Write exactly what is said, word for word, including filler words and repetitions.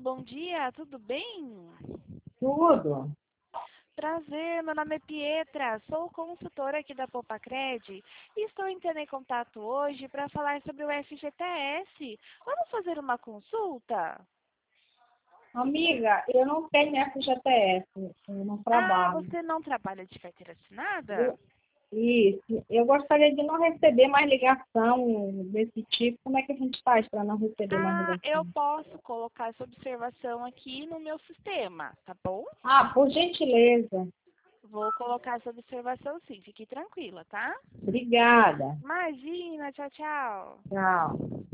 bom dia, tudo bem? Tudo. Prazer, meu nome é Pietra, sou consultora aqui da Popacred e estou entrando em contato hoje para falar sobre o F G T S. Vamos fazer uma consulta? Amiga, eu não tenho F G T S, eu não Ah, trabalho. você não trabalha de carteira assinada? Eu, isso, eu gostaria de não receber mais ligação desse tipo. Como é que a gente faz para não receber mais Ah, eu ligação? posso colocar essa observação aqui no meu sistema, tá bom? Ah, por gentileza. Vou colocar essa observação sim, fique tranquila, tá? Obrigada. Imagina, tchau, tchau. Tchau.